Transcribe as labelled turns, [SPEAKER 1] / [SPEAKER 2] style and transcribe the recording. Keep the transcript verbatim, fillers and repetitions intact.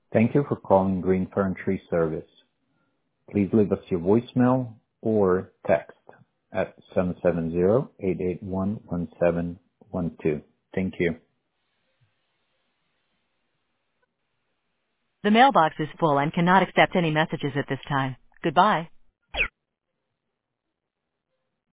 [SPEAKER 1] Thank you for calling Green Fern Tree Service. Please leave us your voicemail or text at seven seven zero, eight eight one, one seven one two. Thank you.
[SPEAKER 2] The mailbox is full and cannot accept any messages at this time. Goodbye.